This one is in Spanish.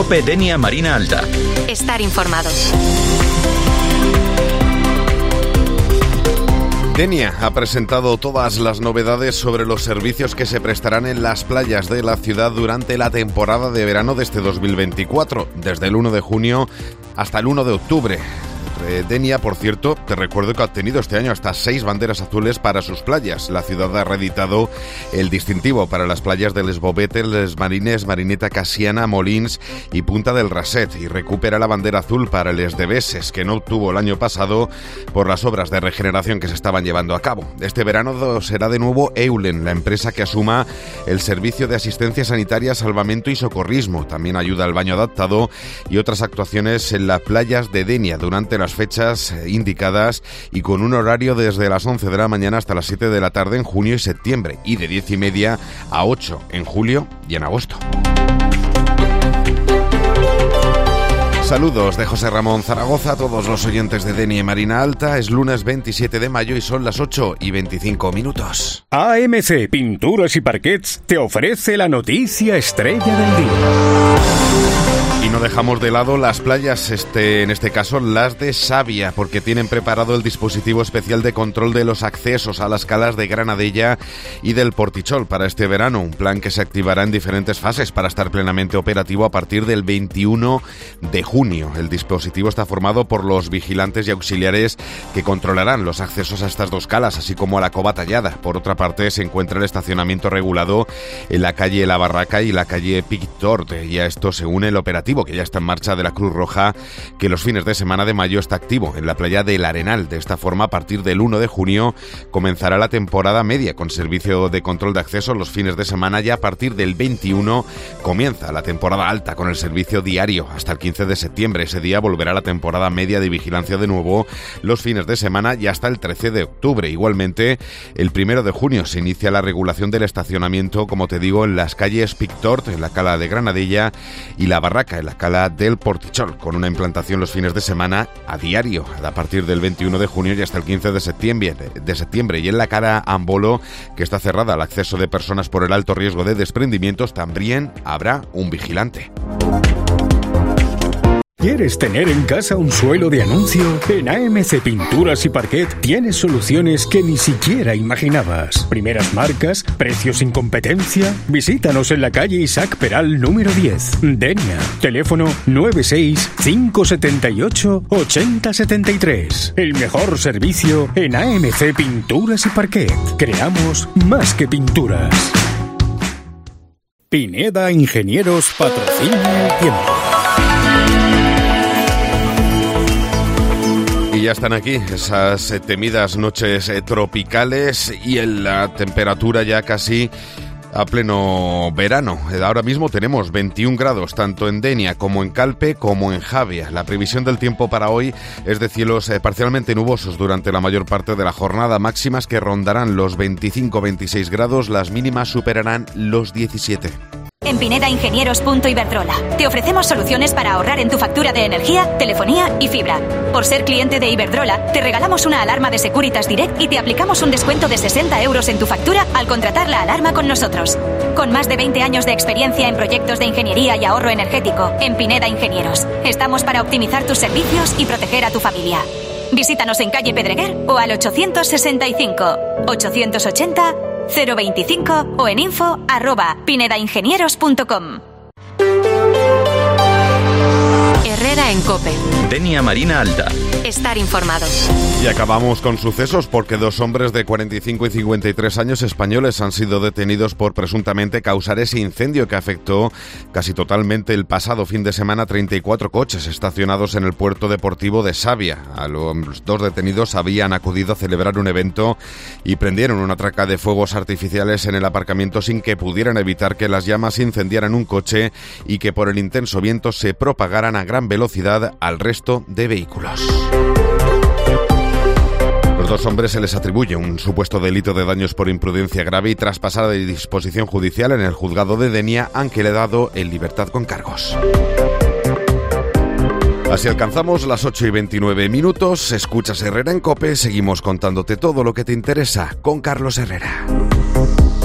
COPE Denia Marina Alta. Estar informado. Denia ha presentado todas las novedades sobre los servicios que se prestarán en las playas de la ciudad durante la temporada de verano de este 2024, desde el 1 de junio hasta el 1 de octubre. Denia, por cierto, te recuerdo que ha obtenido este año hasta 6 banderas azules para sus playas. La ciudad ha reeditado el distintivo para las playas de Les Bovetes, Les Marines, Marineta Casiana, Molins y Punta del Raset, y recupera la bandera azul para Les Deveses, que no obtuvo el año pasado por las obras de regeneración que se estaban llevando a cabo. Este verano será de nuevo Eulen, la empresa que asuma el servicio de asistencia sanitaria, salvamento y socorrismo. También ayuda al baño adaptado y otras actuaciones en las playas de Denia durante las fechas indicadas y con un horario desde las 11 de la mañana hasta las 7 de la tarde en junio y septiembre, y de 10:30 a 8 en julio y en agosto. Saludos de José Ramón Zaragoza a todos los oyentes de Denia Marina Alta. Es lunes 27 de mayo y son las 8:25. AMC Pinturas y Parquets te ofrece la noticia estrella del día. Y no dejamos de lado las playas, en este caso las de Xàbia, porque tienen preparado el dispositivo especial de control de los accesos a las calas de Granadella y del Portichol para este verano, un plan que se activará en diferentes fases para estar plenamente operativo a partir del 21 de junio. El dispositivo está formado por los vigilantes y auxiliares que controlarán los accesos a estas dos calas, así como a la cova tallada. Por otra parte, se encuentra el estacionamiento regulado en la calle La Barraca y la calle Pictort, y a esto se une el operativo que ya está en marcha de la Cruz Roja, que los fines de semana de mayo está activo en la playa del Arenal. De esta forma, a partir del 1 de junio comenzará la temporada media con servicio de control de acceso los fines de semana, y a partir del 21 comienza la temporada alta con el servicio diario hasta el 15 de septiembre. Ese día volverá la temporada media de vigilancia de nuevo los fines de semana y hasta el 13 de octubre. Igualmente, el 1 de junio se inicia la regulación del estacionamiento, como te digo, en las calles Pictort, en la cala de Granadella, y La Barraca, en la cala del Portichol, con una implantación los fines de semana a diario, a partir del 21 de junio y hasta el 15 de septiembre. Y en la cala Ambolo, que está cerrada al acceso de personas por el alto riesgo de desprendimientos, también habrá un vigilante. ¿Quieres tener en casa un suelo de anuncio? En AMC Pinturas y Parquet tienes soluciones que ni siquiera imaginabas. Primeras marcas, precios sin competencia. Visítanos en la calle Isaac Peral número 10, Denia. Teléfono 96 578 8073. El mejor servicio en AMC Pinturas y Parquet. Creamos más que pinturas. Pineda Ingenieros patrocina el tiempo. Y ya están aquí esas temidas noches tropicales y en la temperatura ya casi a pleno verano. Ahora mismo tenemos 21 grados tanto en Denia como en Calpe como en Xàbia. La previsión del tiempo para hoy es de cielos parcialmente nubosos durante la mayor parte de la jornada, máximas que rondarán los 25-26 grados, las mínimas superarán los 17. En Pineda Ingenieros Iberdrola te ofrecemos soluciones para ahorrar en tu factura de energía, telefonía y fibra. Por ser cliente de Iberdrola, te regalamos una alarma de Securitas Direct y te aplicamos un descuento de 60 euros en tu factura al contratar la alarma con nosotros. Con más de 20 años de experiencia en proyectos de ingeniería y ahorro energético, en Pineda Ingenieros estamos para optimizar tus servicios y proteger a tu familia. Visítanos en calle Pedreguer o al 865 880 025 o en info@pinedaingenieros.com. Herrera en COPE. Denia Marina Alta. Estar informado. Y acabamos con sucesos porque 2 hombres de 45 y 53 años españoles han sido detenidos por presuntamente causar ese incendio que afectó casi totalmente el pasado fin de semana 34 coches estacionados en el puerto deportivo de Xàbia. A los 2 detenidos habían acudido a celebrar un evento y prendieron una traca de fuegos artificiales en el aparcamiento sin que pudieran evitar que las llamas incendiaran un coche y que por el intenso viento se propagaran a gran velocidad al resto de vehículos. Los 2 hombres se les atribuye un supuesto delito de daños por imprudencia grave y tras pasar de disposición judicial en el juzgado de Denia han quedado en libertad con cargos. Así alcanzamos las 8:29. Escuchas Herrera en COPE, seguimos contándote todo lo que te interesa con Carlos Herrera.